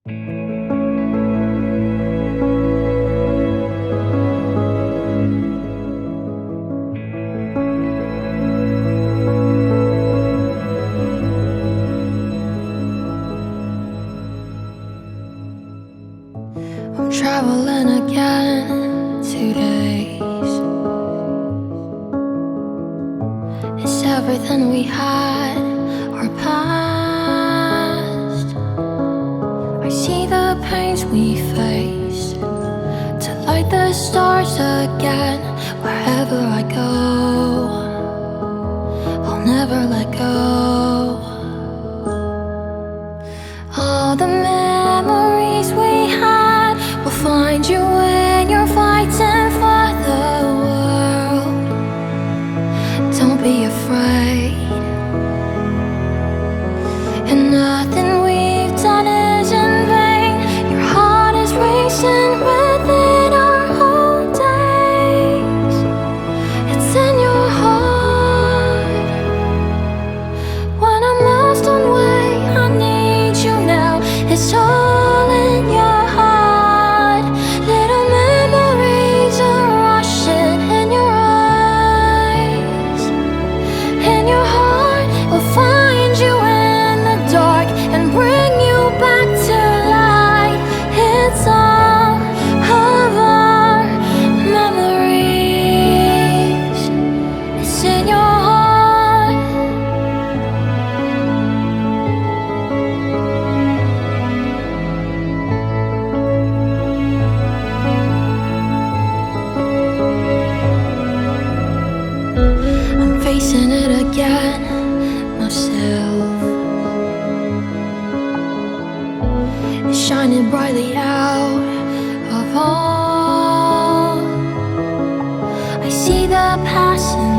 I'm traveling again, 2 days. It's everything we had, our past. I see the pains we faced to light the stars again. Wherever I go, I'll never let go. All the memories we had will find you when you're fighting for the world. Don't be afraid, and nothing we've done is in vain. Your heart is racing within our old days. It's in your heart. When I'm lost on way, I need you now. It's all in your heart. Little memories are rushing in your eyes. In your heart, we'll find you in the dark and bring you back to light. It's all of our memories. It's in your heart. I'm facing it again, myself. It's shining brightly out of all. I see the passing